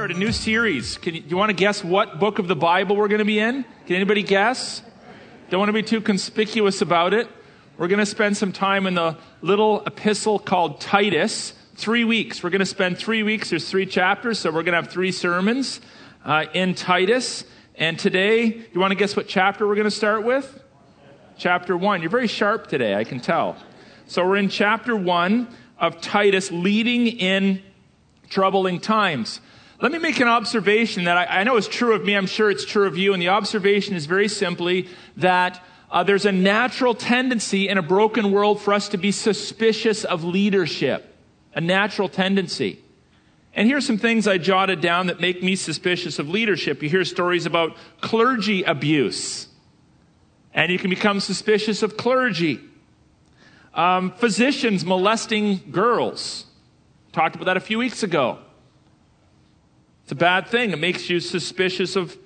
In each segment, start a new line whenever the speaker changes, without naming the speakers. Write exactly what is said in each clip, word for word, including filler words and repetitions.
start a new series. Can you, do you want to guess what book of the Bible we're going to be in? Can anybody guess? Don't want to be too conspicuous about it. We're going to spend some time in the little epistle called Titus. Three weeks. We're going to spend three weeks. There's three chapters, so we're going to have three sermons uh, in Titus. And today, you want to guess what chapter we're going to start with? Chapter one. You're very sharp today, I can tell. So we're in chapter one of Titus, leading in troubling times. Let me make an observation that I, I know is true of me. I'm sure it's true of you. And the observation is very simply that uh, there's a natural tendency in a broken world for us to be suspicious of leadership. A natural tendency. And here's some things I jotted down that make me suspicious of leadership. You hear stories about clergy abuse. And you can become suspicious of clergy. Um, physicians molesting girls. Talked about that a few weeks ago. It's a bad thing. It makes you suspicious of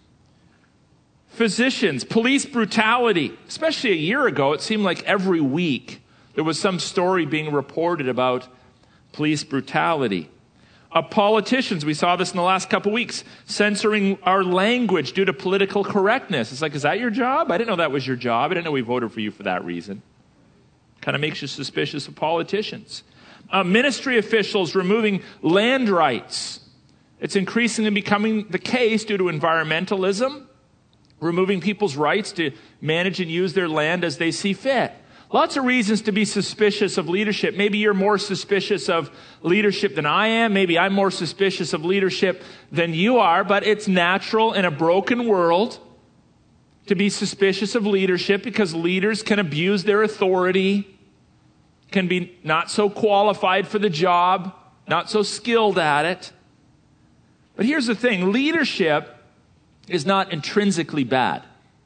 physicians. Police brutality. Especially a year ago, it seemed like every week there was some story being reported about police brutality. Uh, politicians, we saw this in the last couple weeks, censoring our language due to political correctness. It's like, is that your job? I didn't know that was your job. I didn't know we voted for you for that reason. Kind of makes you suspicious of politicians. Uh, ministry officials removing land rights. It's increasingly becoming the case due to environmentalism, removing people's rights to manage and use their land as they see fit. Lots of reasons to be suspicious of leadership. Maybe you're more suspicious of leadership than I am. Maybe I'm more suspicious of leadership than you are. But it's natural in a broken world to be suspicious of leadership because leaders can abuse their authority, can be not so qualified for the job, not so skilled at it. But here's the thing. Leadership is not intrinsically bad.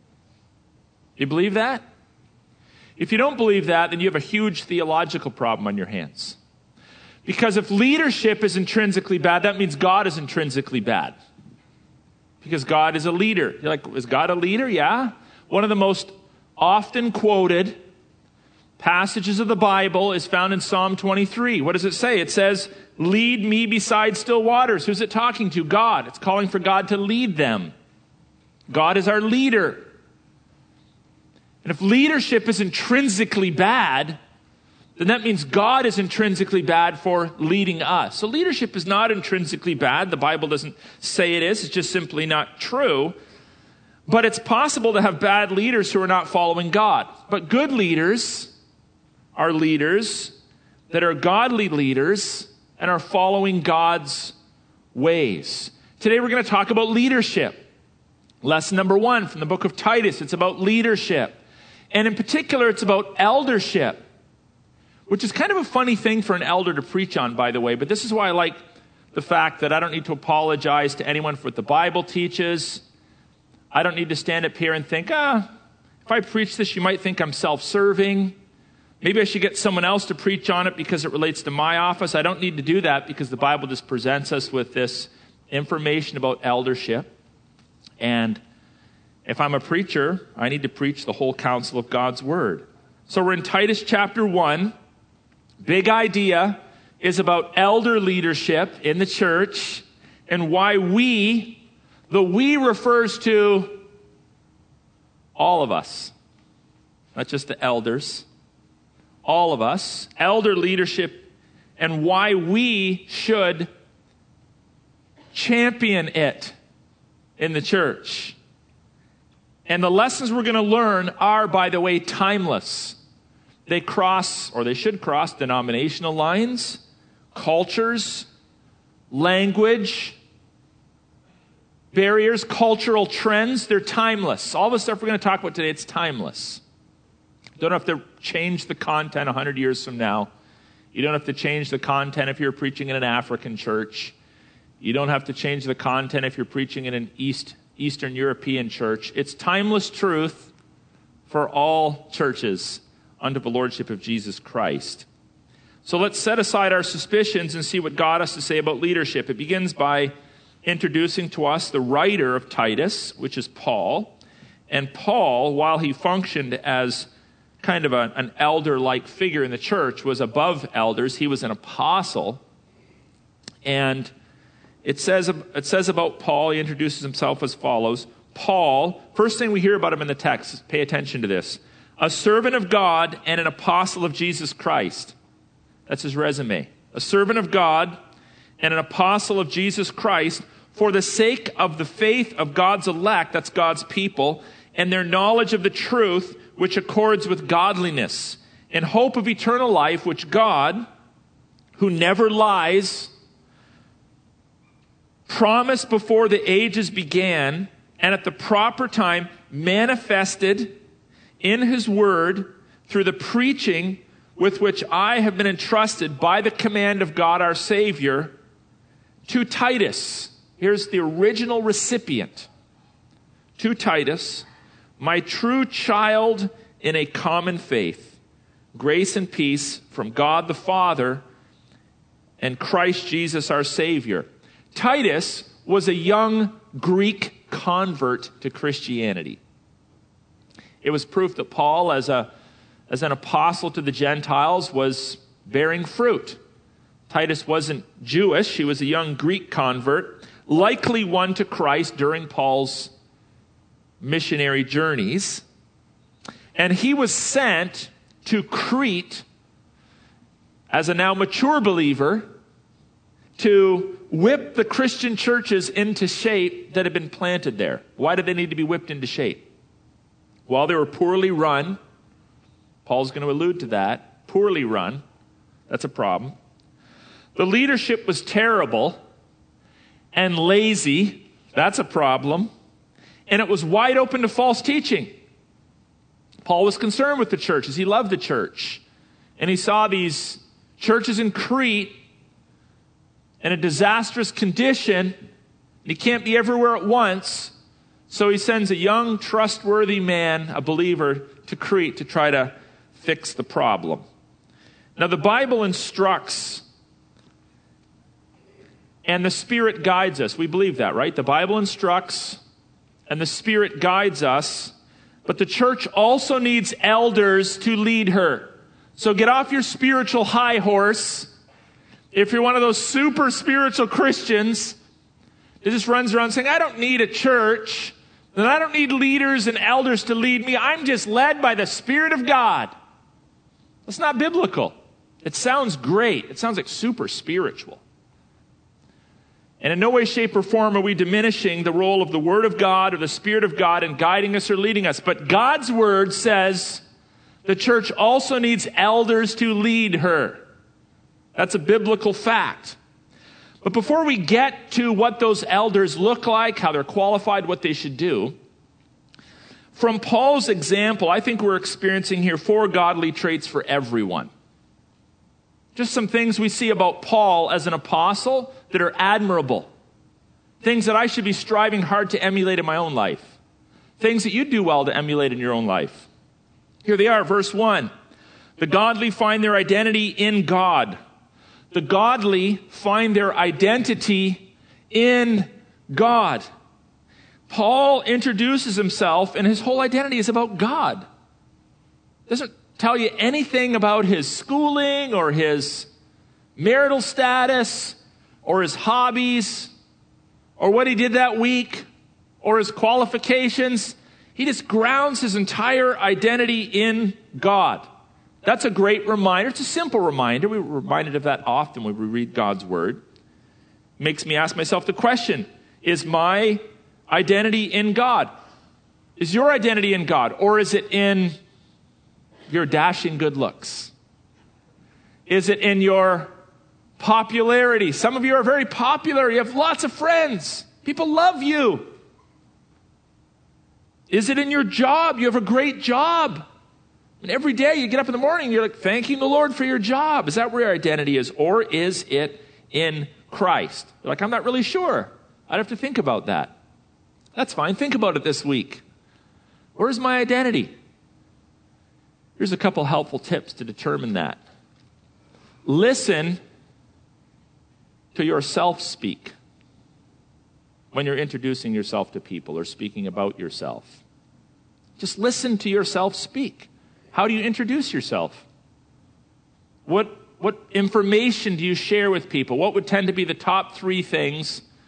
You believe that? If you don't believe that, then you have a huge theological problem on your hands. Because if leadership is intrinsically bad, that means God is intrinsically bad. Because God is a leader. You're like, is God a leader? Yeah. One of the most often quoted passages of the Bible is found in Psalm twenty-three. What does it say? It says, lead me beside still waters. Who's it talking to? God. It's calling for God to lead them. God is our leader. And if leadership is intrinsically bad, then that means God is intrinsically bad for leading us. So leadership is not intrinsically bad. The Bible doesn't say it is. It's just simply not true. But it's possible to have bad leaders who are not following God. But good leaders are leaders that are godly leaders and are following God's ways. Today we're going to talk about leadership. Lesson number one from the book of Titus. It's about leadership. And in particular, it's about eldership, which is kind of a funny thing for an elder to preach on, by the way. But this is why I like the fact that I don't need to apologize to anyone for what the Bible teaches. I don't need to stand up here and think, ah, if I preach this, you might think I'm self-serving. Maybe I should get someone else to preach on it because it relates to my office. I don't need to do that because the Bible just presents us with this information about eldership. And if I'm a preacher, I need to preach the whole counsel of God's word. So we're in Titus chapter one. Big idea is about elder leadership in the church and why we, the we refers to all of us, not just the elders, all of us, elder leadership, and why we should champion it in the church. And the lessons we're going to learn are, by the way, timeless. They cross, or they should cross, denominational lines, cultures, language, barriers, cultural trends. They're timeless. All the stuff we're going to talk about today, it's timeless. You don't have to change the content one hundred years from now. You don't have to change the content if you're preaching in an African church. You don't have to change the content if you're preaching in an East Eastern European church. It's timeless truth for all churches under the lordship of Jesus Christ. So let's set aside our suspicions and see what God has to say about leadership. It begins by introducing to us the writer of Titus, which is Paul. And Paul, while he functioned as kind of a, an elder-like figure in the church, was above elders. He was an apostle. And it says, it says about Paul, he introduces himself as follows. Paul, first thing we hear about him in the text, pay attention to this, a servant of God and an apostle of Jesus Christ. That's his resume. A servant of God and an apostle of Jesus Christ for the sake of the faith of God's elect, that's God's people, and their knowledge of the truth which accords with godliness, in hope of eternal life, which God, who never lies, promised before the ages began, and at the proper time manifested in his word through the preaching with which I have been entrusted by the command of God our Savior to Titus. Here's the original recipient. To Titus, my true child in a common faith, grace and peace from God the Father and Christ Jesus our Savior. Titus was a young Greek convert to Christianity. It was proof that Paul, as a as an apostle to the Gentiles, was bearing fruit. Titus wasn't Jewish. He was a young Greek convert, likely one to Christ during Paul's missionary journeys. And he was sent to Crete as a now mature believer to whip the Christian churches into shape that had been planted there. Why did they need to be whipped into shape? Well, they were poorly run. Paul's going to allude to that. Poorly run. That's a problem. The leadership was terrible and lazy. That's a problem. And it was wide open to false teaching. Paul was concerned with the churches. He loved the church. And he saw these churches in Crete in a disastrous condition. And he can't be everywhere at once. So he sends a young, trustworthy man, a believer, to Crete to try to fix the problem. Now, the Bible instructs, and the Spirit guides us. We believe that, right? The Bible instructs, and the Spirit guides us. But the church also needs elders to lead her. So get off your spiritual high horse. If you're one of those super spiritual Christians that just runs around saying, I don't need a church, and I don't need leaders and elders to lead me. I'm just led by the Spirit of God. That's not biblical. It sounds great. It sounds like super spiritual. And in no way, shape, or form are we diminishing the role of the Word of God or the Spirit of God in guiding us or leading us. But God's Word says the church also needs elders to lead her. That's a biblical fact. But before we get to what those elders look like, how they're qualified, what they should do, from Paul's example, I think we're experiencing here four godly traits for everyone. Just some things we see about Paul as an apostle that are admirable. Things that I should be striving hard to emulate in my own life. Things that you do well to emulate in your own life. Here they are, verse one. The godly find their identity in God. The godly find their identity in God. Paul introduces himself, and his whole identity is about God. Doesn't tell you anything about his schooling or his marital status or his hobbies or what he did that week or his qualifications. He just grounds his entire identity in God. That's a great reminder. It's a simple reminder. We're reminded of that often when we read God's Word. It makes me ask myself the question, is my identity in God? Is your identity in God? Or is it in your dashing good looks? Is it in your popularity? Some of you are very popular. You have lots of friends. People love you. Is it in your job? You have a great job. And every day you get up in the morning, you're like thanking the Lord for your job. Is that where your identity is? Or is it in Christ? You're like, I'm not really sure. I'd have to think about that. That's fine. Think about it this week. Where's my identity? Here's a couple helpful tips to determine that. Listen to yourself speak when you're introducing yourself to people or speaking about yourself. Just listen to yourself speak. How do you introduce yourself? What, what information do you share with people? What would tend to be the top three things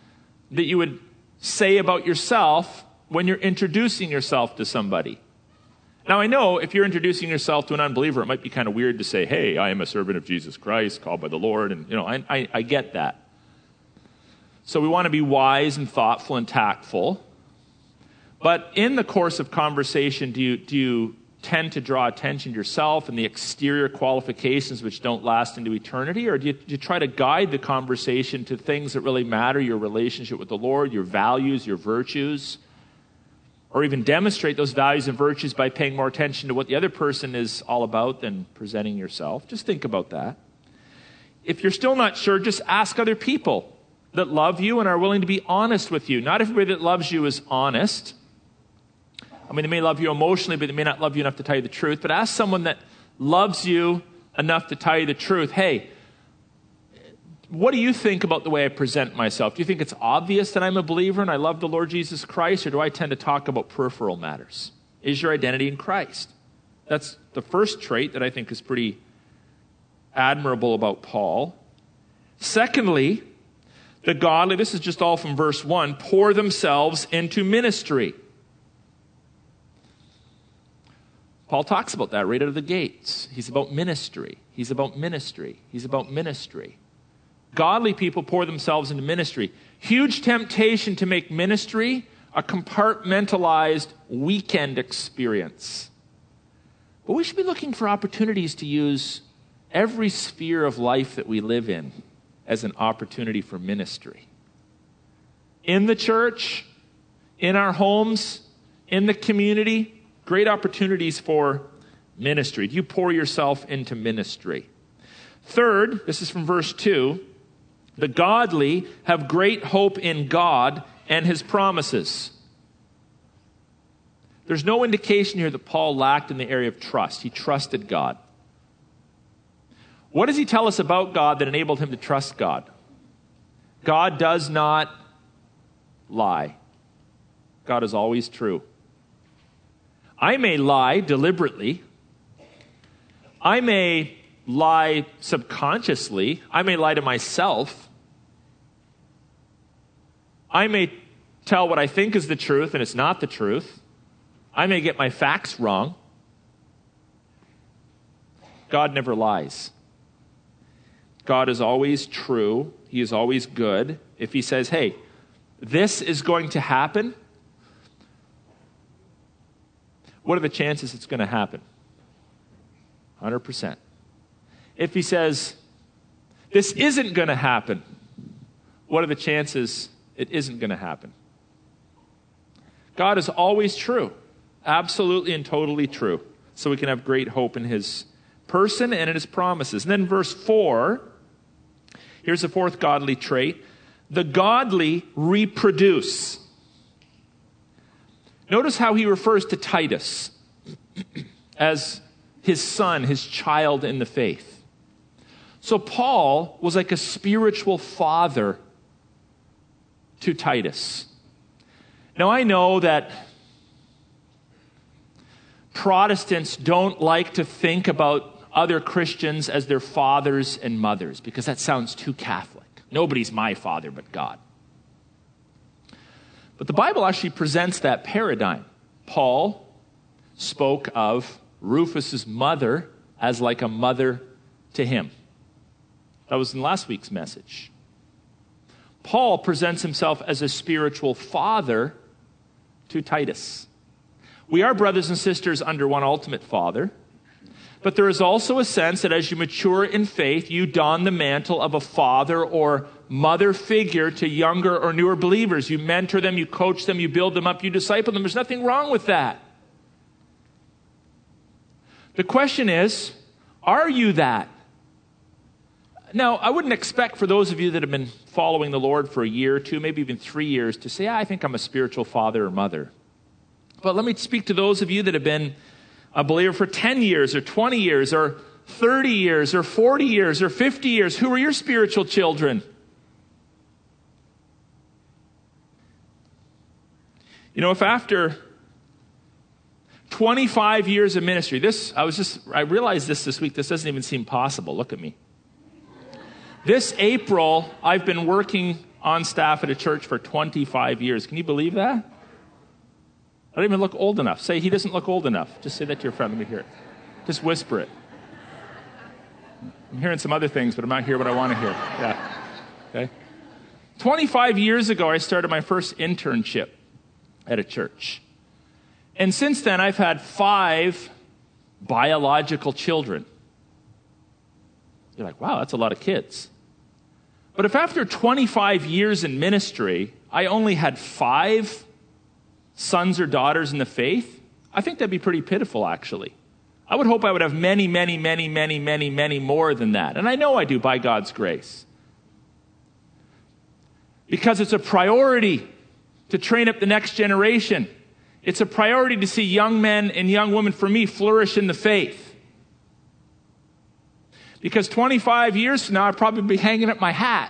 that you would say about yourself when you're introducing yourself to somebody? Now, I know if you're introducing yourself to an unbeliever, it might be kind of weird to say, hey, I am a servant of Jesus Christ, called by the Lord. And, you know, I, I, I get that. So we want to be wise and thoughtful and tactful. But in the course of conversation, do you, do you tend to draw attention to yourself and the exterior qualifications which don't last into eternity? Or do you, do you try to guide the conversation to things that really matter, your relationship with the Lord, your values, your virtues? Or even demonstrate those values and virtues by paying more attention to what the other person is all about than presenting yourself? Just think about that. If you're still not sure, just ask other people that love you and are willing to be honest with you. Not everybody that loves you is honest. I mean, they may love you emotionally, but they may not love you enough to tell you the truth. But ask someone that loves you enough to tell you the truth. Hey, what do you think about the way I present myself? Do you think it's obvious that I'm a believer and I love the Lord Jesus Christ, or do I tend to talk about peripheral matters? Is your identity in Christ? That's the first trait that I think is pretty admirable about Paul. Secondly, the godly, this is just all from verse one, pour themselves into ministry. Paul talks about that right out of the gates. He's about ministry. He's about ministry. He's about ministry. Godly people pour themselves into ministry. Huge temptation to make ministry a compartmentalized weekend experience. But we should be looking for opportunities to use every sphere of life that we live in as an opportunity for ministry. In the church, in our homes, in the community, great opportunities for ministry. Do you pour yourself into ministry? Third, this is from verse two, the godly have great hope in God and his promises. There's no indication here that Paul lacked in the area of trust. He trusted God. What does he tell us about God that enabled him to trust God? God does not lie. God is always true. I may lie deliberately. I may lie subconsciously. I may lie to myself. I may tell what I think is the truth and it's not the truth. I may get my facts wrong. God never lies. God is always true. He is always good. If he says, hey, this is going to happen, what are the chances it's going to happen? one hundred percent. If he says, this isn't going to happen, what are the chances it isn't going to happen? God is always true. Absolutely and totally true. So we can have great hope in his person and in his promises. And then verse four, here's the fourth godly trait. The godly reproduce. Notice how he refers to Titus as his son, his child in the faith. So Paul was like a spiritual father to Titus. Now I know that Protestants don't like to think about other Christians as their fathers and mothers because that sounds too Catholic. Nobody's my father but God. But the Bible actually presents that paradigm. Paul spoke of Rufus's mother as like a mother to him. That was in last week's message. Paul presents himself as a spiritual father to Titus. We are brothers and sisters under one ultimate Father, but there is also a sense that as you mature in faith, you don the mantle of a father or mother figure to younger or newer believers. You mentor them, you coach them, you build them up, you disciple them. There's nothing wrong with that. The question is, are you that? Now, I wouldn't expect for those of you that have been following the Lord for a year or two, maybe even three years, to say, yeah, I think I'm a spiritual father or mother. But let me speak to those of you that have been a believer for ten years or twenty years or thirty years or forty years or fifty years. Who are your spiritual children? You know, if after twenty-five years of ministry, this, I was just, I realized this this week, this doesn't even seem possible. Look at me. This April, I've been working on staff at a church for twenty-five years. Can you believe that? I don't even look old enough. Say, he doesn't look old enough. Just say that to your friend. Let me hear it. Just whisper it. I'm hearing some other things, but I'm not hearing what I want to hear. Yeah. Okay. twenty-five years ago, I started my first internship at a church. And since then, I've had five biological children. You're like, wow, that's a lot of kids. But if after twenty-five years in ministry, I only had five sons or daughters in the faith, I think that'd be pretty pitiful, actually. I would hope I would have many, many, many, many, many, many more than that. And I know I do by God's grace. Because it's a priority to train up the next generation. It's a priority to see young men and young women, for me, flourish in the faith. Because twenty-five years from now, I'll probably be hanging up my hat.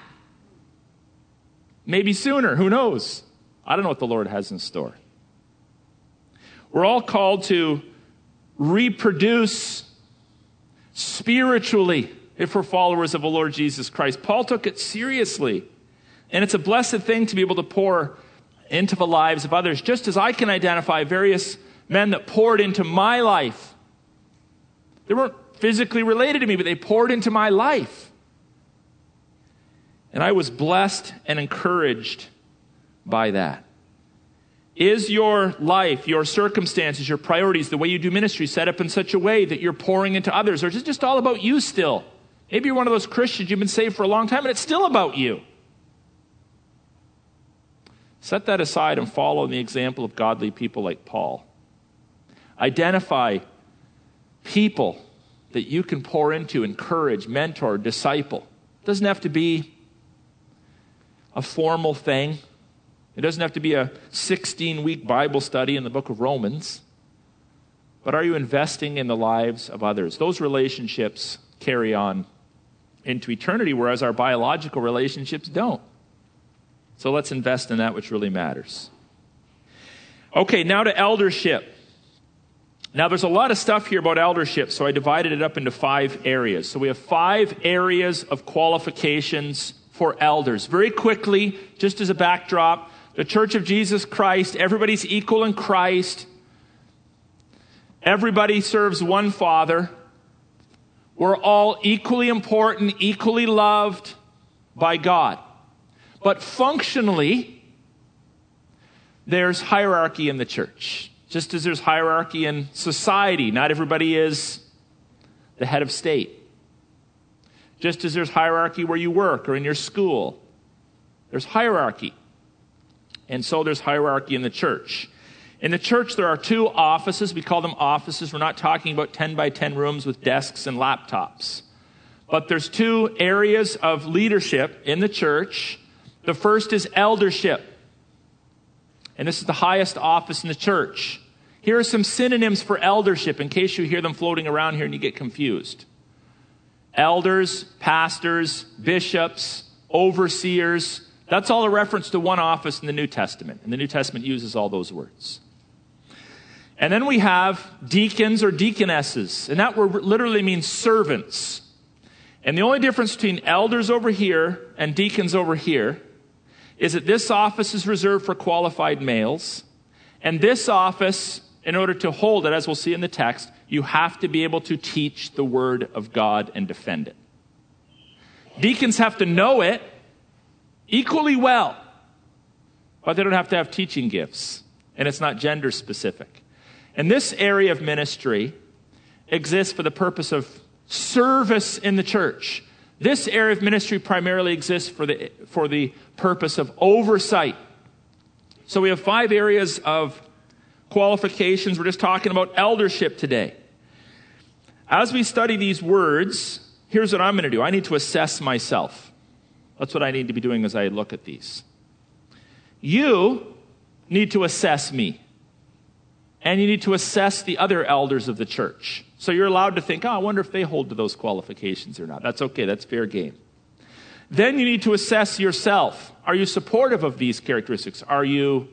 Maybe sooner, who knows? I don't know what the Lord has in store. We're all called to reproduce spiritually if we're followers of the Lord Jesus Christ. Paul took it seriously. And it's a blessed thing to be able to pour into the lives of others, just as I can identify various men that poured into my life. They weren't physically related to me, but they poured into my life. And I was blessed and encouraged by that. Is your life, your circumstances, your priorities, the way you do ministry set up in such a way that you're pouring into others? Or is it just all about you still? Maybe you're one of those Christians, you've been saved for a long time, and it's still about you. Set that aside and follow the example of godly people like Paul. Identify people that you can pour into, encourage, mentor, disciple. It doesn't have to be a formal thing. It doesn't have to be a sixteen-week Bible study in the book of Romans. But are you investing in the lives of others? Those relationships carry on into eternity, whereas our biological relationships don't. So let's invest in that which really matters. Okay, now to eldership. Now there's a lot of stuff here about eldership, so I divided it up into five areas. So we have five areas of qualifications for elders. Very quickly, just as a backdrop, the Church of Jesus Christ, everybody's equal in Christ. Everybody serves one Father. We're all equally important, equally loved by God. But functionally, there's hierarchy in the church. Just as there's hierarchy in society, not everybody is the head of state. Just as there's hierarchy where you work or in your school, there's hierarchy. And so there's hierarchy in the church. In the church, there are two offices. We call them offices. We're not talking about ten by ten rooms with desks and laptops. But there's two areas of leadership in the church. The first is eldership. And this is the highest office in the church. Here are some synonyms for eldership in case you hear them floating around here and you get confused. Elders, pastors, bishops, overseers. That's all a reference to one office in the New Testament. And the New Testament uses all those words. And then we have deacons or deaconesses. And that word literally means servants. And the only difference between elders over here and deacons over here is that this office is reserved for qualified males. And this office, in order to hold it, as we'll see in the text, you have to be able to teach the word of God and defend it. Deacons have to know it equally well, but they don't have to have teaching gifts. And it's not gender specific. And this area of ministry exists for the purpose of service in the church. This area of ministry primarily exists for the, for the purpose of oversight. So we have five areas of qualifications. We're just talking about eldership today. As we study these words, here's what I'm going to do. I need to assess myself. That's what I need to be doing as I look at these. You need to assess me. And you need to assess the other elders of the church. So you're allowed to think, oh, I wonder if they hold to those qualifications or not. That's okay. That's fair game. Then you need to assess yourself. Are you supportive of these characteristics? Are you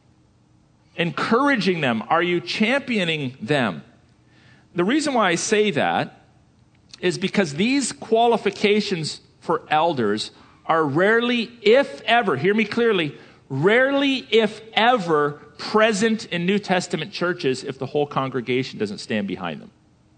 encouraging them? Are you championing them? The reason why I say that is because these qualifications for elders are rarely, if ever, hear me clearly, rarely, if ever, present in New Testament churches if the whole congregation doesn't stand behind them.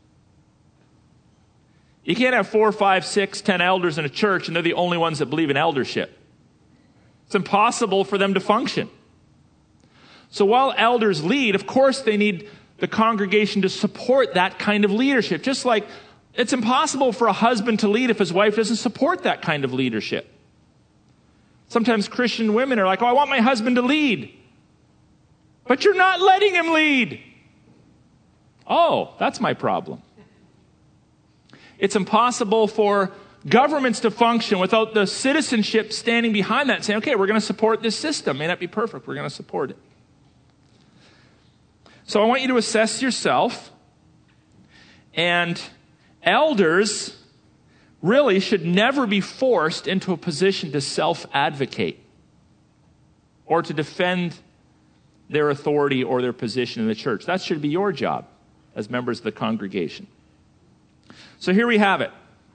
You can't have four, five, six, ten elders in a church and they're the only ones that believe in eldership. It's impossible for them to function. So while elders lead, of course they need the congregation to support that kind of leadership. Just like it's impossible for a husband to lead if his wife doesn't support that kind of leadership. Sometimes Christian women are like, oh, I want my husband to lead. But you're not letting him lead. Oh, that's my problem. It's impossible for governments to function without the citizenship standing behind that and saying, okay, we're going to support this system. May not be perfect. We're going to support it. So I want you to assess yourself. And elders really should never be forced into a position to self-advocate or to defend their authority or their position in the church. That should be your job as members of the congregation. So here we have it.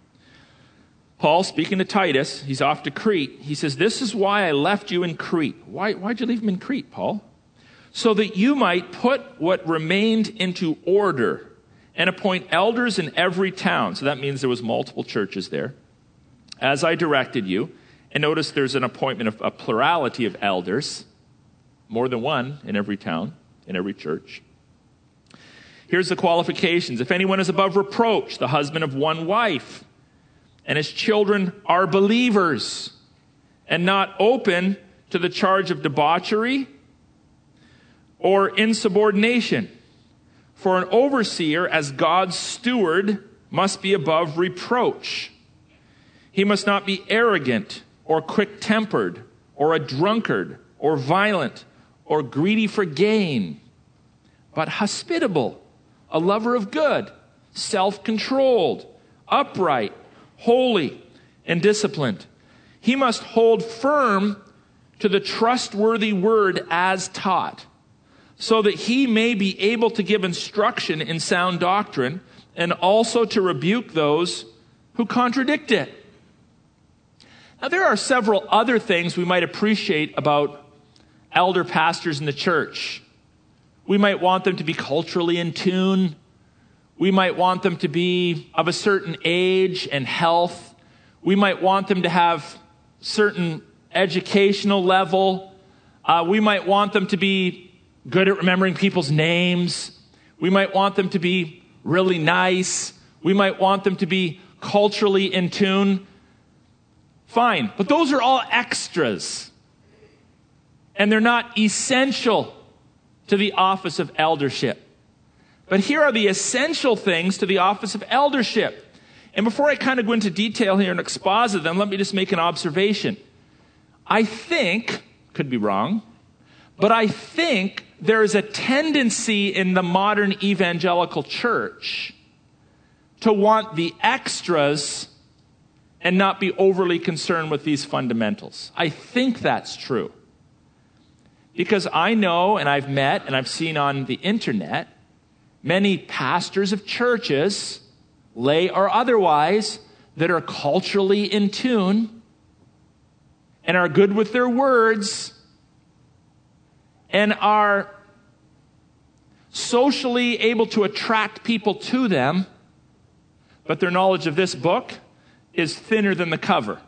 Paul, speaking to Titus, he's off to Crete. He says, this is why I left you in Crete. Why, why'd you leave him in Crete, Paul? So that you might put what remained into order and appoint elders in every town. So that means there was multiple churches there. As I directed you. And notice there's an appointment of a plurality of elders. More than one in every town, in every church. Here's the qualifications. If anyone is above reproach, the husband of one wife, and his children are believers, and not open to the charge of debauchery or insubordination. For an overseer, as God's steward, must be above reproach. He must not be arrogant or quick-tempered or a drunkard or violent or greedy for gain, but hospitable, a lover of good, self-controlled, upright, holy, and disciplined. He must hold firm to the trustworthy word as taught, so that he may be able to give instruction in sound doctrine and also to rebuke those who contradict it. Now, there are several other things we might appreciate about elder pastors in the church. We might want them to be culturally in tune. We might want them to be of a certain age and health. We might want them to have certain educational level. Uh, we might want them to be good at remembering people's names. We might want them to be really nice. We might want them to be culturally in tune. Fine, but those are all extras. And they're not essential to the office of eldership. But here are the essential things to the office of eldership. And before I kind of go into detail here and exposit them, let me just make an observation. I think, could be wrong, but I think there is a tendency in the modern evangelical church to want the extras and not be overly concerned with these fundamentals. I think that's true. Because I know, and I've met, and I've seen on the internet, many pastors of churches, lay or otherwise, that are culturally in tune and are good with their words and are socially able to attract people to them, but their knowledge of this book is thinner than the cover.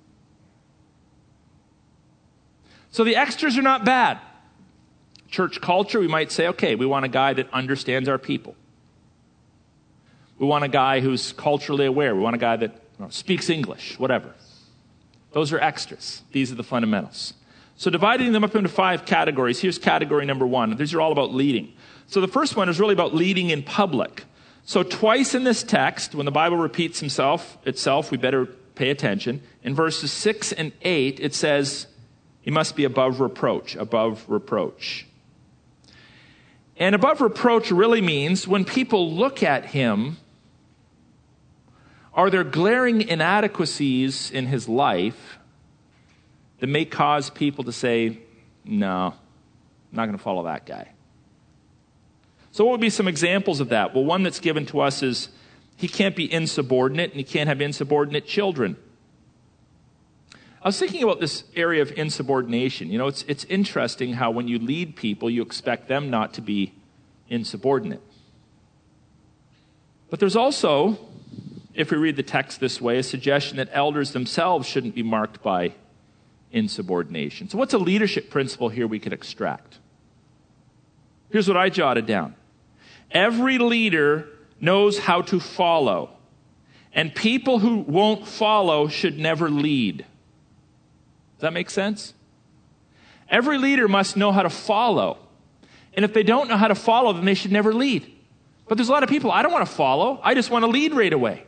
So the extras are not bad. Church culture, we might say, okay, we want a guy that understands our people. We want a guy who's culturally aware. We want a guy that you know, speaks English, whatever. Those are extras. These are the fundamentals. So dividing them up into five categories, here's category number one. These are all about leading. So the first one is really about leading in public. So twice in this text, when the Bible repeats himself, itself, we better pay attention. In verses six and eight, it says, he must be above reproach, above reproach. And above reproach really means when people look at him, are there glaring inadequacies in his life that may cause people to say, no, I'm not going to follow that guy. So what would be some examples of that? Well, one that's given to us is he can't be insubordinate and he can't have insubordinate children. I was thinking about this area of insubordination. You know, it's, it's interesting how when you lead people, you expect them not to be insubordinate. But there's also, if we read the text this way, a suggestion that elders themselves shouldn't be marked by insubordination. So what's a leadership principle here we could extract? Here's what I jotted down. Every leader knows how to follow, and people who won't follow should never lead. Does that make sense? Every leader must know how to follow, and if they don't know how to follow, then they should never lead. But there's a lot of people, I don't want to follow, I just want to lead right away.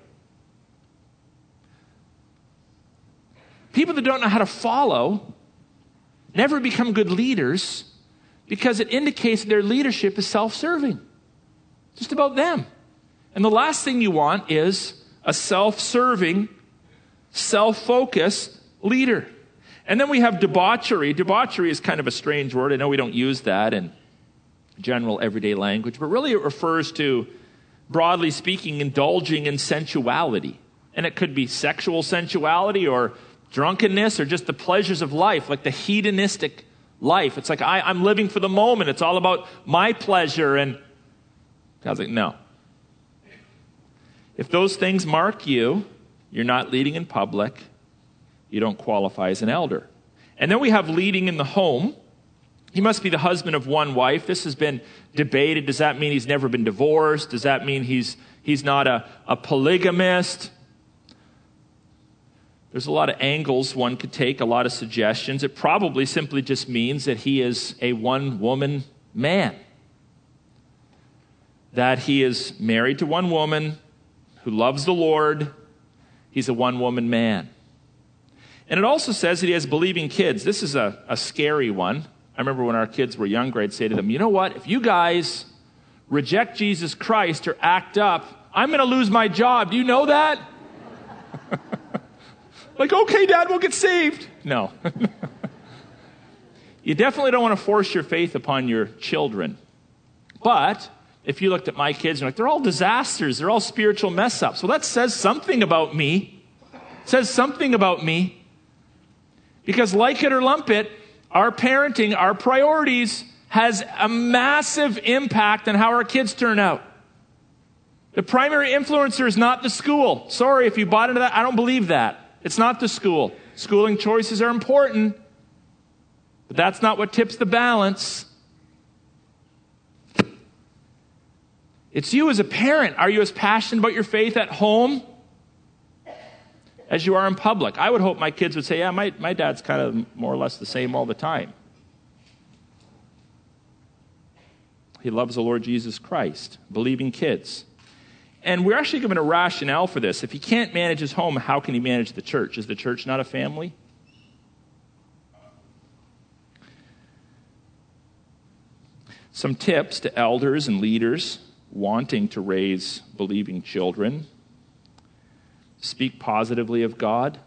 People that don't know how to follow never become good leaders because it indicates that their leadership is self-serving. Just about them. And the last thing you want is a self-serving, self-focused leader. And then we have debauchery. Debauchery is kind of a strange word. I know we don't use that in general everyday language, but really it refers to, broadly speaking, indulging in sensuality. And it could be sexual sensuality or drunkenness or just the pleasures of life, like the hedonistic life. It's like, I, I'm living for the moment. It's all about my pleasure. And God's like, no. If those things mark you, you're not leading in public. You don't qualify as an elder. And then we have leading in the home. He must be the husband of one wife. This has been debated. Does that mean he's never been divorced? Does that mean he's he's not a, a polygamist? There's a lot of angles one could take, a lot of suggestions. It probably simply just means that he is a one-woman man. That he is married to one woman who loves the Lord. He's a one-woman man. And it also says that he has believing kids. This is a, a scary one. I remember when our kids were younger, I'd say to them, you know what? If you guys reject Jesus Christ or act up, I'm going to lose my job. Do you know that? Like, okay, Dad, we'll get saved. No. You definitely don't want to force your faith upon your children. But if you looked at my kids, you're like, they're all disasters. They're all spiritual mess-ups. Well, that says something about me. It says something about me. Because like it or lump it, our parenting, our priorities has a massive impact on how our kids turn out. The primary influencer is not the school. Sorry if you bought into that. I don't believe that. It's not the school. Schooling choices are important, but that's not what tips the balance. It's you as a parent. Are you as passionate about your faith at home as you are in public? I would hope my kids would say, yeah, my, my dad's kind of more or less the same all the time. He loves the Lord Jesus Christ. Believing kids. And we're actually given a rationale for this. If he can't manage his home, how can he manage the church? Is the church not a family? Some tips to elders and leaders wanting to raise believing children. Speak positively of God.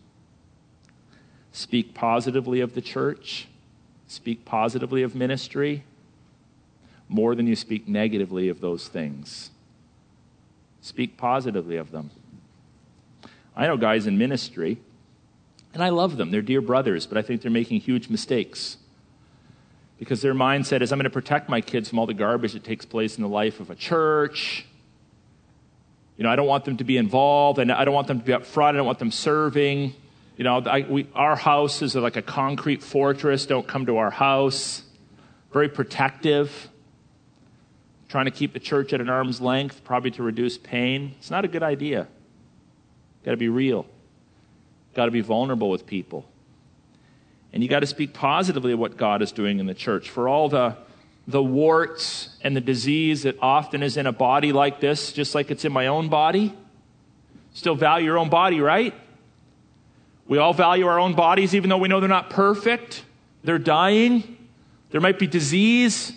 Speak positively of the church. Speak positively of ministry. More than you speak negatively of those things. Speak positively of them. I know guys in ministry, and I love them. They're dear brothers, but I think they're making huge mistakes. Because their mindset is, I'm going to protect my kids from all the garbage that takes place in the life of a church. You know, I don't want them to be involved, and I don't want them to be up front. I don't want them serving. You know, I, we, our house is like a concrete fortress. Don't come to our house. Very protective. Trying to keep the church at an arm's length, probably to reduce pain. It's not a good idea. Got to be real. Got to be vulnerable with people. And you got to speak positively of what God is doing in the church. For all the, the warts and the disease that often is in a body like this, just like it's in my own body. Still value your own body, right? We all value our own bodies, even though we know they're not perfect. They're dying. There might be disease.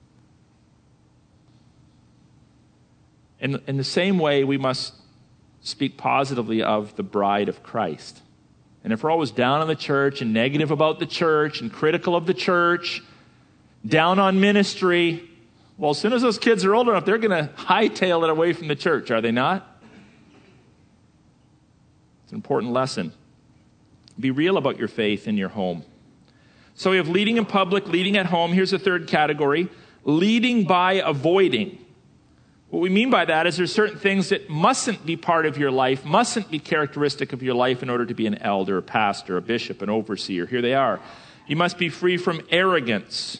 In, in the same way, we must speak positively of the bride of Christ. And if we're always down on the church and negative about the church and critical of the church, down on ministry, well, as soon as those kids are old enough, they're going to hightail it away from the church, are they not? It's an important lesson. Be real about your faith in your home. So we have leading in public, leading at home. Here's a third category, leading by avoiding. What we mean by that is there's certain things that mustn't be part of your life, mustn't be characteristic of your life in order to be an elder, a pastor, a bishop, an overseer. Here they are. You must be free from arrogance.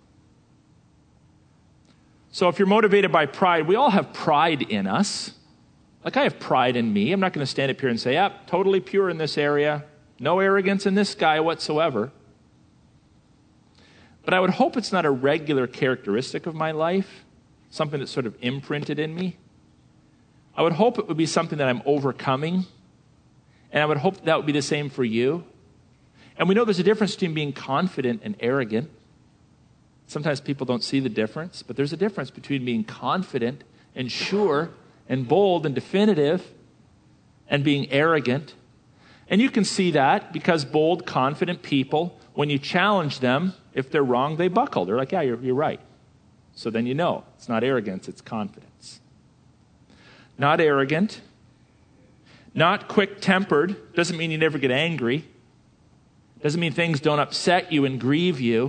So if you're motivated by pride, we all have pride in us. Like I have pride in me. I'm not going to stand up here and say, yeah, totally pure in this area. No arrogance in this guy whatsoever. But I would hope it's not a regular characteristic of my life. Something that's sort of imprinted in me. I would hope it would be something that I'm overcoming. And I would hope that would be the same for you. And we know there's a difference between being confident and arrogant. Sometimes people don't see the difference, but there's a difference between being confident and sure and bold and definitive and being arrogant. And you can see that because bold, confident people, when you challenge them, if they're wrong, they buckle. They're like, yeah, you're, you're right. So then you know, it's not arrogance, it's confidence. Not arrogant, not quick-tempered, doesn't mean you never get angry. Doesn't mean things don't upset you and grieve you.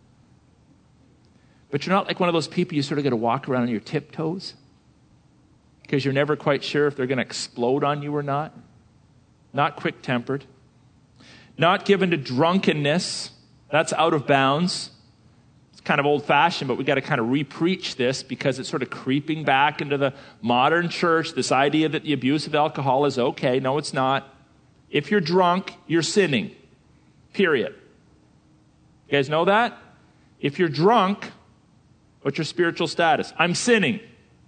But you're not like one of those people you sort of got to walk around on your tiptoes because you're never quite sure if they're going to explode on you or not. Not quick-tempered. Not given to drunkenness. That's out of bounds. Kind of old-fashioned, but we got to kind of re-preach this because it's sort of creeping back into the modern church, this idea that the abuse of alcohol is okay. No, it's not. If you're drunk, you're sinning. Period. You guys know that? If you're drunk, what's your spiritual status? I'm sinning.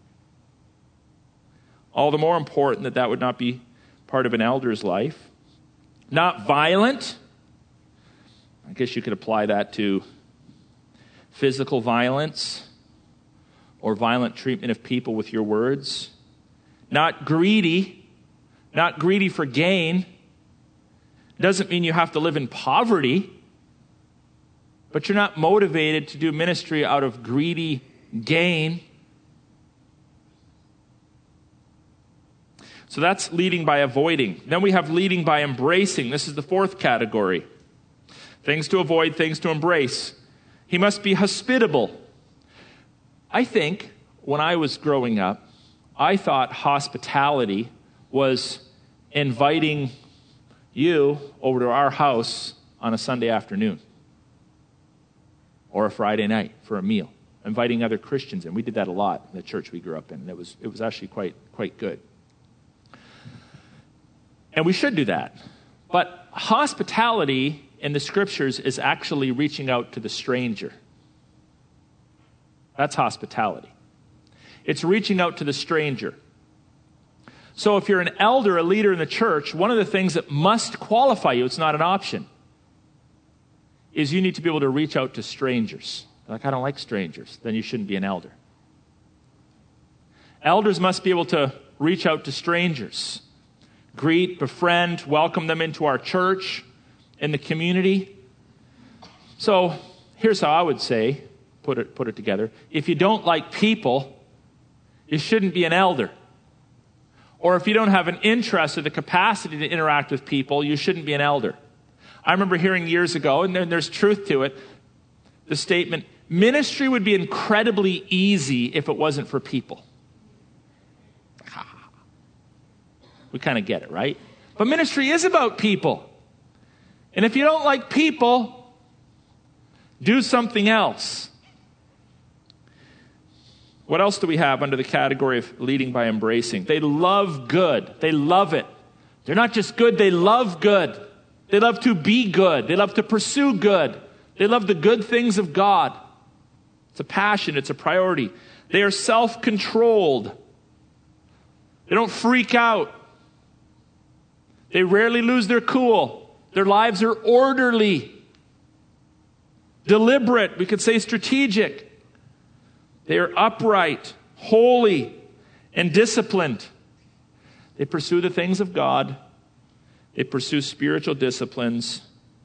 All the more important that that would not be part of an elder's life. Not violent. I guess you could apply that to physical violence or violent treatment of people with your words. Not greedy. Not greedy for gain. Doesn't mean you have to live in poverty, but you're not motivated to do ministry out of greedy gain. So that's leading by avoiding. Then we have leading by embracing. This is the fourth category. Things to avoid, things to embrace. He must be hospitable. I think when I was growing up, I thought hospitality was inviting you over to our house on a Sunday afternoon or a Friday night for a meal, inviting other Christians in. We did that a lot in the church we grew up in, and it was, it was actually quite, quite good. And we should do that. But hospitality in the scriptures is actually reaching out to the stranger. That's hospitality. It's reaching out to the stranger. So if you're an elder, a leader in the church, one of the things that must qualify you, it's not an option, is you need to be able to reach out to strangers. Like, I don't like strangers. Then you shouldn't be an elder. Elders must be able to reach out to strangers. Greet, befriend, welcome them into our church, in the community. So here's how I would say, put it, put it together. If you don't like people, you shouldn't be an elder. Or if you don't have an interest or the capacity to interact with people, you shouldn't be an elder. I remember hearing years ago, and there's truth to it, the statement, ministry would be incredibly easy if it wasn't for people. We kind of get it, right? But ministry is about people. And if you don't like people, do something else. What else do we have under the category of leading by embracing? They love good. They love it. They're not just good, they love good. They love to be good. They love to pursue good. They love the good things of God. It's a passion, it's a priority. They are self-controlled. They don't freak out. They rarely lose their cool. Their lives are orderly, deliberate, we could say strategic. They are upright, holy, and disciplined. They pursue the things of God. They pursue spiritual disciplines.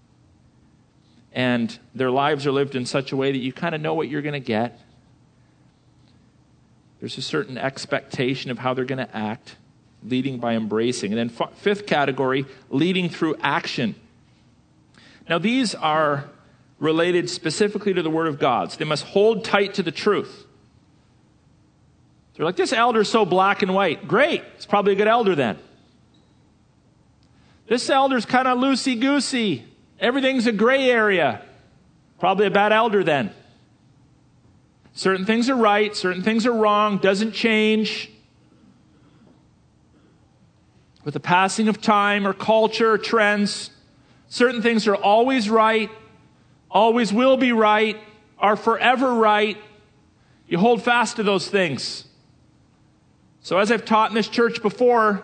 And their lives are lived in such a way that you kind of know what you're going to get. There's a certain expectation of how they're going to act. Leading by embracing. And then f- fifth category, leading through action. Now, these are related specifically to the Word of God. So they must hold tight to the truth. They're like, this elder is so black and white. Great. It's probably a good elder then. This elder's kind of loosey-goosey. Everything's a gray area. Probably a bad elder then. Certain things are right. Certain things are wrong. Doesn't change with the passing of time or culture or trends. Certain things are always right, always will be right, are forever right. You hold fast to those things. So as I've taught in this church before,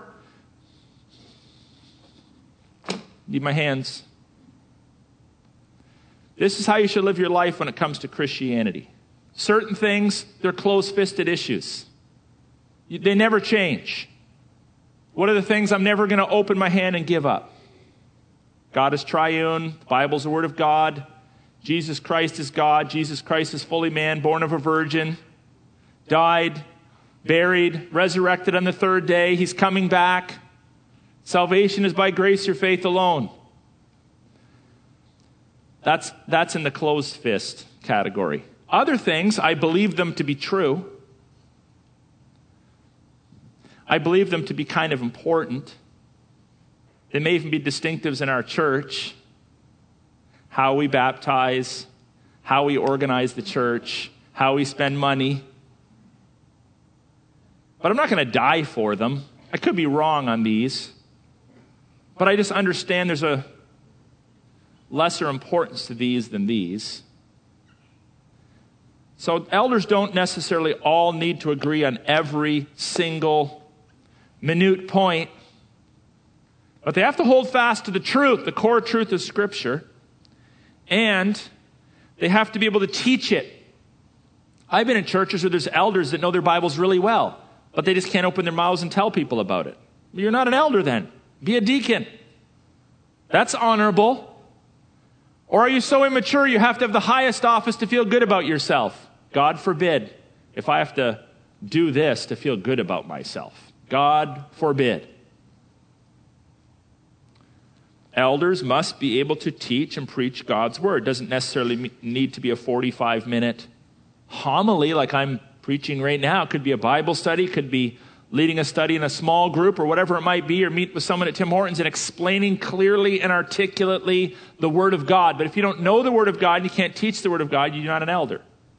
need my hands. This is how you should live your life when it comes to Christianity. Certain things, they're close-fisted issues. They never change. What are the things I'm never going to open my hand and give up? God is triune. The Bible's the Word of God. Jesus Christ is God. Jesus Christ is fully man, born of a virgin, died, buried, resurrected on the third day. He's coming back. Salvation is by grace or faith alone. That's, that's in the closed fist category. Other things, I believe them to be true. I believe them to be kind of important. They may even be distinctives in our church. How we baptize, how we organize the church, how we spend money. But I'm not going to die for them. I could be wrong on these. But I just understand there's a lesser importance to these than these. So elders don't necessarily all need to agree on every single minute point. But they have to hold fast to the truth, the core truth of Scripture. And they have to be able to teach it. I've been in churches where there's elders that know their Bibles really well, but they just can't open their mouths and tell people about it. You're not an elder then. Be a deacon. That's honorable. Or are you so immature you have to have the highest office to feel good about yourself? God forbid if I have to do this to feel good about myself. God forbid. Elders must be able to teach and preach God's word. It doesn't necessarily need to be a forty-five minute homily like I'm preaching right now. It could be a Bible study, could be leading a study in a small group or whatever it might be, or meet with someone at Tim Hortons and explaining clearly and articulately the Word of God. But if you don't know the Word of God and you can't teach the Word of God, you're not an elder.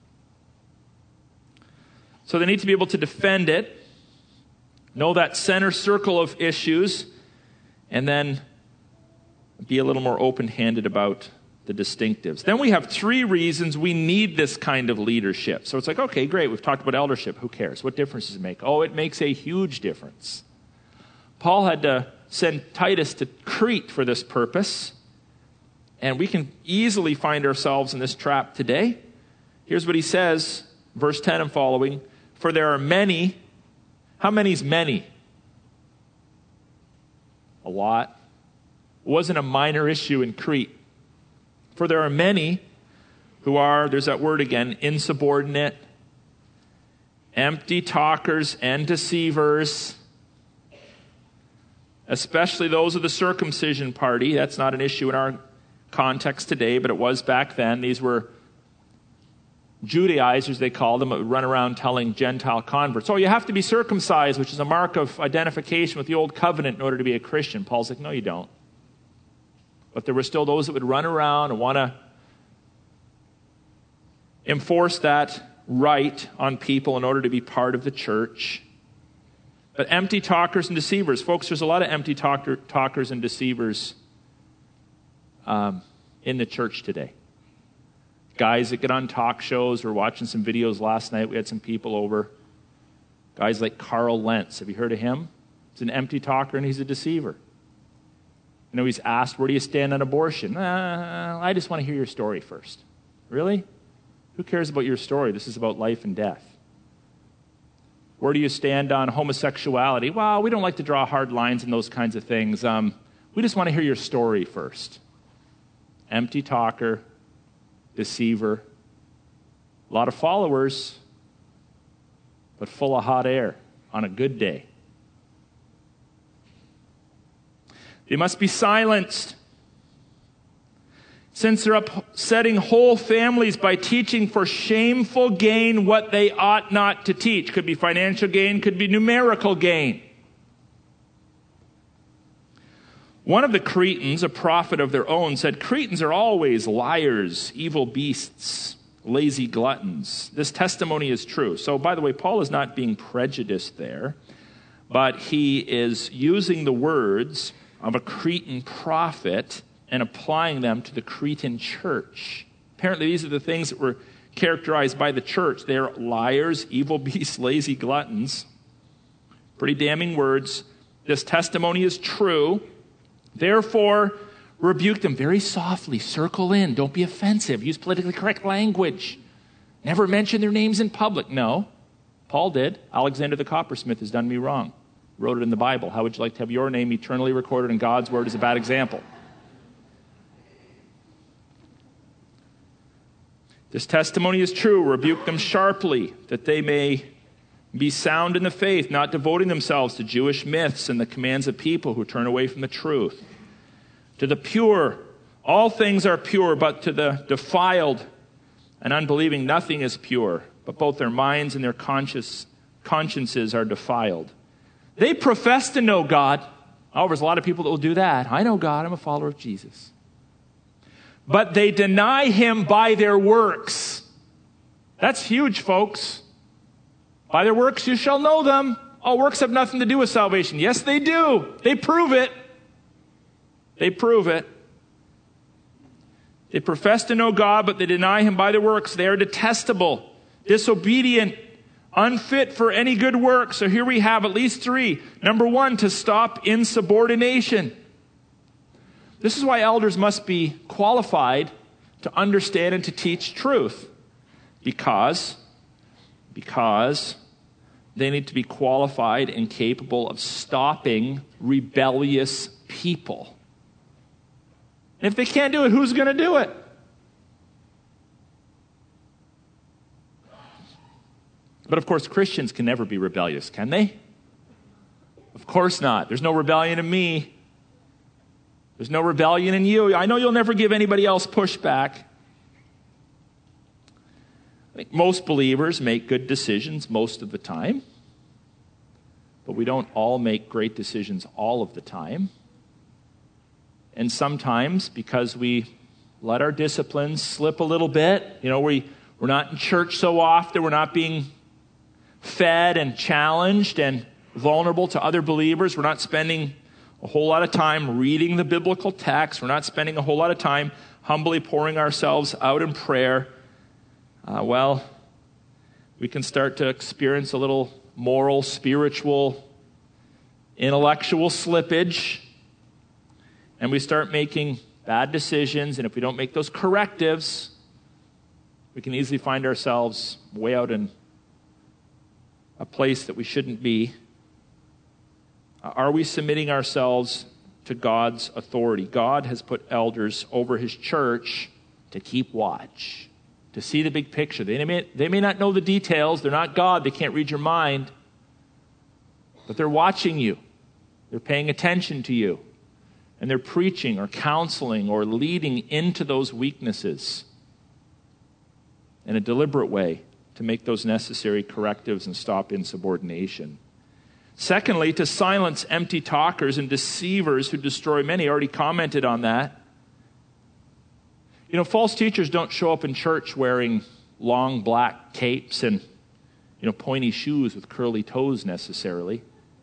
So they need to be able to defend it, know that center circle of issues, and then be a little more open-handed about the distinctives. Then we have three reasons we need this kind of leadership. So it's like, okay, great, we've talked about eldership. Who cares? What difference does it make? Oh, it makes a huge difference. Paul had to send Titus to Crete for this purpose, and we can easily find ourselves in this trap today. Here's what he says, verse ten and following, for there are many. How many is many? A lot. It wasn't a minor issue in Crete. For there are many who are, there's that word again, insubordinate, empty talkers and deceivers, especially those of the circumcision party. That's not an issue in our context today, but it was back then. These were Judaizers, they called them, that would run around telling Gentile converts, oh, you have to be circumcised, which is a mark of identification with the old covenant in order to be a Christian. Paul's like, no, you don't. But there were still those that would run around and want to enforce that right on people in order to be part of the church. But empty talkers and deceivers. Folks, there's a lot of empty talker, talkers and deceivers um, in the church today. Guys that get on talk shows. We were watching some videos last night. We had some people over. Guys like Carl Lentz. Have you heard of him? He's an empty talker and he's a deceiver. You know, he's asked, where do you stand on abortion? Uh, I just want to hear your story first. Really? Who cares about your story? This is about life and death. Where do you stand on homosexuality? Well, we don't like to draw hard lines and those kinds of things. Um, we just want to hear your story first. Empty talker, deceiver, a lot of followers, but full of hot air on a good day. They must be silenced. since they're upsetting whole families by teaching for shameful gain what they ought not to teach. Could be financial gain, could be numerical gain. One of the Cretans, a prophet of their own, said, Cretans are always liars, evil beasts, lazy gluttons. This testimony is true. So, by the way, Paul is not being prejudiced there, but he is using the words of a Cretan prophet and applying them to the Cretan church. Apparently, these are the things that were characterized by the church. They're liars, evil beasts, lazy gluttons. Pretty damning words. This testimony is true. Therefore, rebuke them very softly. Circle in. Don't be offensive. Use politically correct language. Never mention their names in public. No, Paul did. Alexander the coppersmith has done me wrong. Wrote it in the Bible. How would you like to have your name eternally recorded in God's word as a bad example? This testimony is true. Rebuke them sharply, that they may be sound in the faith, not devoting themselves to Jewish myths and the commands of people who turn away from the truth. To the pure, all things are pure, but to the defiled and unbelieving, nothing is pure, but both their minds and their conscious, consciences are defiled. They profess to know God. Oh, there's a lot of people that will do that. I know God. I'm a follower of Jesus. But they deny him by their works. That's huge, folks. By their works you shall know them. Oh, works have nothing to do with salvation. Yes, they do. They prove it. They prove it. They profess to know God, but they deny him by their works. They are detestable, disobedient, unfit for any good work. So here we have at least three. Number one, to stop insubordination. This is why elders must be qualified to understand and to teach truth. Because, because they need to be qualified and capable of stopping rebellious people. And if they can't do it, who's going to do it? But of course, Christians can never be rebellious, can they? Of course not. There's no rebellion in me. There's no rebellion in you. I know you'll never give anybody else pushback. I think most believers make good decisions most of the time. But we don't all make great decisions all of the time. And sometimes, because we let our disciplines slip a little bit, you know, we, we're not in church so often, we're not being fed and challenged and vulnerable to other believers, we're not spending a whole lot of time reading the biblical text. We're not spending a whole lot of time humbly pouring ourselves out in prayer. Uh, well, we can start to experience a little moral, spiritual, intellectual slippage. And we start making bad decisions. And if we don't make those correctives, we can easily find ourselves way out in a place that we shouldn't be. Are we submitting ourselves to God's authority? God has put elders over his church to keep watch, to see the big picture. They may, they may not know the details. They're not God. They can't read your mind. But they're watching you. They're paying attention to you. And they're preaching or counseling or leading into those weaknesses in a deliberate way to make those necessary correctives and stop insubordination. Secondly, to silence empty talkers and deceivers who destroy many. I already commented on that. You know, false teachers don't show up in church wearing long black capes and, you know, pointy shoes with curly toes necessarily.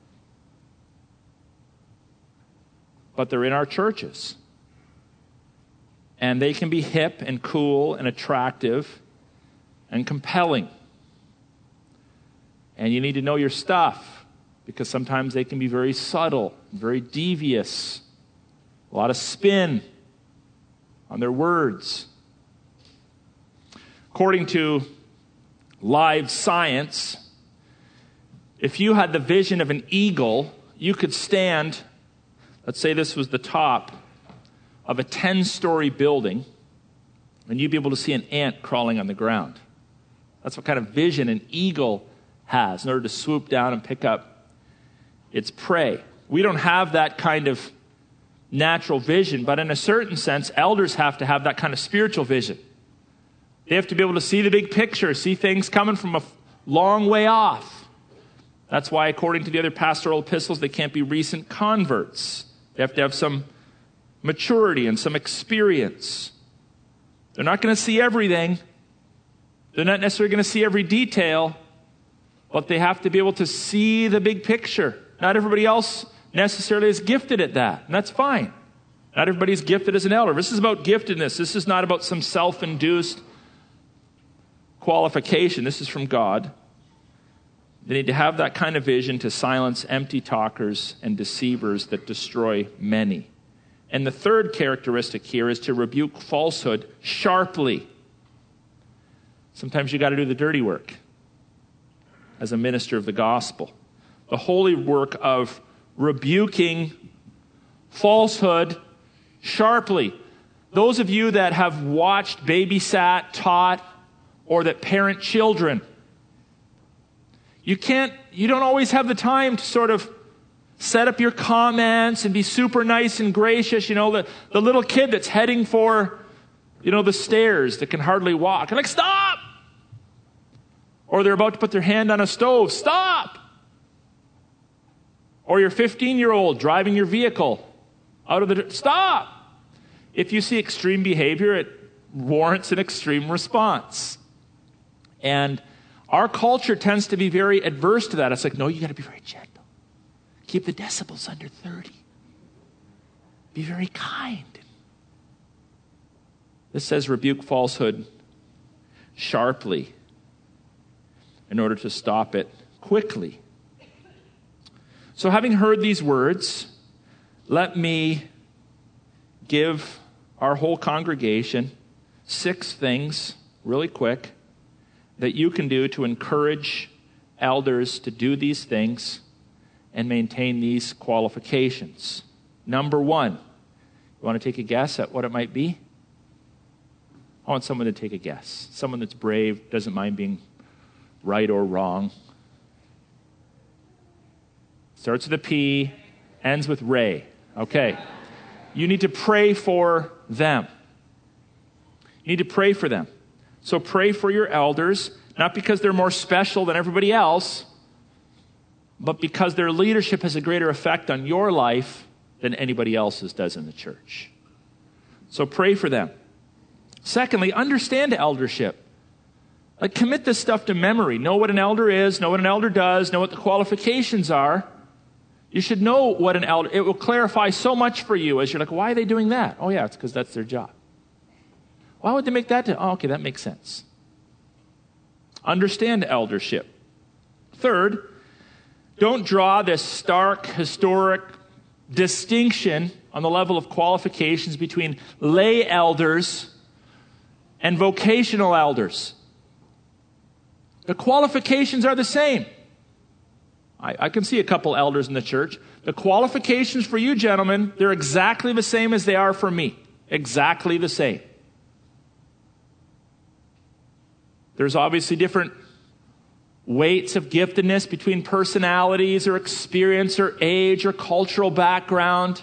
But they're in our churches. And they can be hip and cool and attractive and compelling. And you need to know your stuff, because sometimes they can be very subtle, very devious, a lot of spin on their words. According to Live Science, if you had the vision of an eagle, you could stand, let's say this was the top of a ten-story building, and you'd be able to see an ant crawling on the ground. That's what kind of vision an eagle has in order to swoop down and pick up its prey. We don't have that kind of natural vision, but in a certain sense, elders have to have that kind of spiritual vision. They have to be able to see the big picture, see things coming from a long way off. That's why, according to the other pastoral epistles, they can't be recent converts. They have to have some maturity and some experience. They're not going to see everything. They're not necessarily going to see every detail, but they have to be able to see the big picture. Not everybody else necessarily is gifted at that, and that's fine. Not everybody's gifted as an elder. This is about giftedness. This is not about some self-induced qualification. This is from God. They need to have that kind of vision to silence empty talkers and deceivers that destroy many. And the third characteristic here is to rebuke falsehood sharply. Sometimes you got to do the dirty work as a minister of the gospel. The holy work of rebuking falsehood sharply. Those of you that have watched, babysat, taught, or that parent children, you can't, you don't always have the time to sort of set up your comments and be super nice and gracious. You know, the, the little kid that's heading for, you know, the stairs that can hardly walk. And like, stop! Or they're about to put their hand on a stove. Stop! Or your fifteen-year-old driving your vehicle out of the... Stop! If you see extreme behavior, it warrants an extreme response. And our culture tends to be very adverse to that. It's like, no, you got to be very gentle. Keep the decibels under thirty. Be very kind. This says rebuke falsehood sharply in order to stop it quickly. So having heard these words, let me give our whole congregation six things, really quick, that you can do to encourage elders to do these things and maintain these qualifications. Number one, you want to take a guess at what it might be? I want someone to take a guess. Someone that's brave, doesn't mind being right or wrong. Starts with a P, ends with Ray. Okay. You need to pray for them. You need to pray for them. So pray for your elders, not because they're more special than everybody else, but because their leadership has a greater effect on your life than anybody else's does in the church. So pray for them. Secondly, understand eldership. Like, commit this stuff to memory. Know what an elder is, know what an elder does, know what the qualifications are. You should know what an elder... It will clarify so much for you as you're like, why are they doing that? Oh yeah, it's because that's their job. Why would they make that? Oh, okay, that makes sense. Understand eldership. Third, don't draw this stark, historic distinction on the level of qualifications between lay elders and vocational elders. The qualifications are the same. I, I can see a couple elders in the church. The qualifications for you, gentlemen, they're exactly the same as they are for me. Exactly the same. There's obviously different weights of giftedness between personalities or experience or age or cultural background.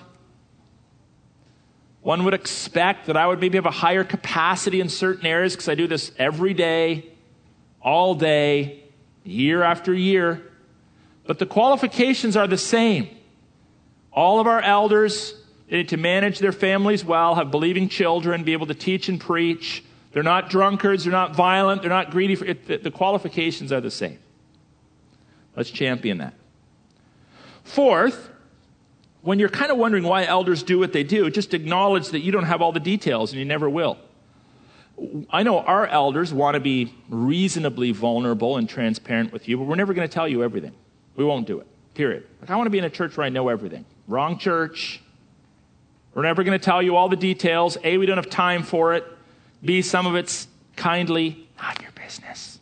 One would expect that I would maybe have a higher capacity in certain areas because I do this every day, all day, year after year. But the qualifications are the same. All of our elders, they need to manage their families well, have believing children, be able to teach and preach. They're not drunkards, they're not violent, they're not greedy. For it, the, the qualifications are the same. Let's champion that. Fourth, when you're kind of wondering why elders do what they do, just acknowledge that you don't have all the details and you never will. I know our elders want to be reasonably vulnerable and transparent with you, but we're never going to tell you everything. We won't do it, period. Like, I want to be in a church where I know everything. Wrong church. We're never going to tell you all the details. A, we don't have time for it. B, some of it's kindly not your business.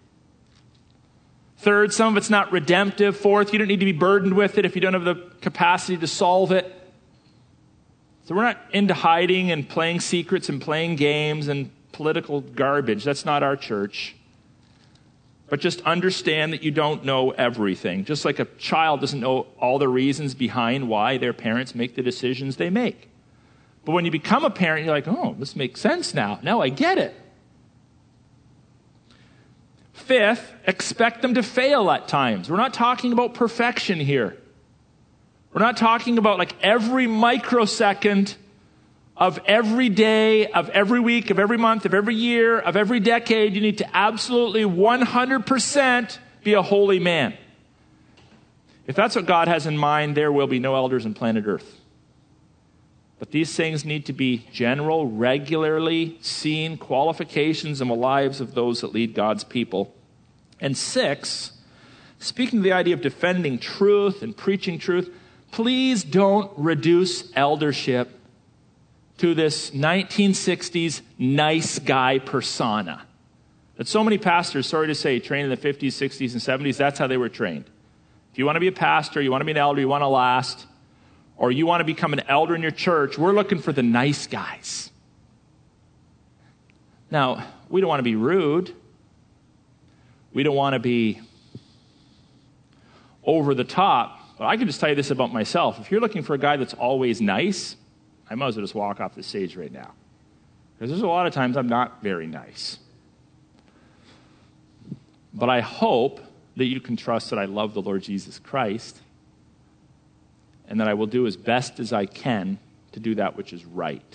Third, some of it's not redemptive. Fourth, you don't need to be burdened with it if you don't have the capacity to solve it. So we're not into hiding and playing secrets and playing games and political garbage. That's not our church. But just understand that you don't know everything. Just like a child doesn't know all the reasons behind why their parents make the decisions they make. But when you become a parent, you're like, oh, this makes sense now. Now I get it. Fifth, expect them to fail at times. We're not talking about perfection here. We're not talking about like every microsecond of every day, of every week, of every month, of every year, of every decade. You need to absolutely one hundred percent be a holy man. If that's what God has in mind, there will be no elders on planet Earth. But these things need to be general, regularly seen qualifications in the lives of those that lead God's people. And six, speaking of the idea of defending truth and preaching truth, please don't reduce eldership to this nineteen sixties nice guy persona. That so many pastors, sorry to say, trained in the fifties, sixties, and seventies, that's how they were trained. If you want to be a pastor, you want to be an elder, you want to last, or you want to become an elder in your church, we're looking for the nice guys. Now, we don't want to be rude. We don't want to be over the top. But I can just tell you this about myself. If you're looking for a guy that's always nice, I might as well just walk off the stage right now. Because there's a lot of times I'm not very nice. But I hope that you can trust that I love the Lord Jesus Christ and that I will do as best as I can to do that which is right.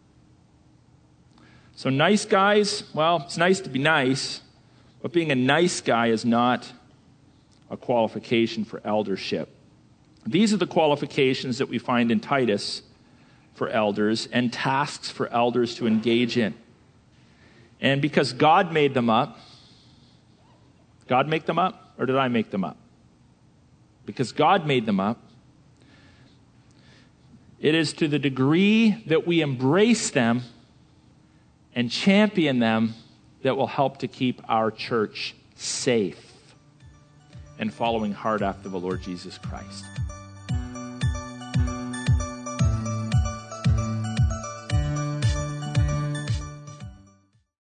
So nice guys, well, it's nice to be nice, but being a nice guy is not a qualification for eldership. These are the qualifications that we find in Titus for elders and tasks for elders to engage in. And because God made them up, God make them up, or did I make them up? Because God made them up, it is to the degree that we embrace them and champion them that will help to keep our church safe and following hard after the Lord Jesus Christ.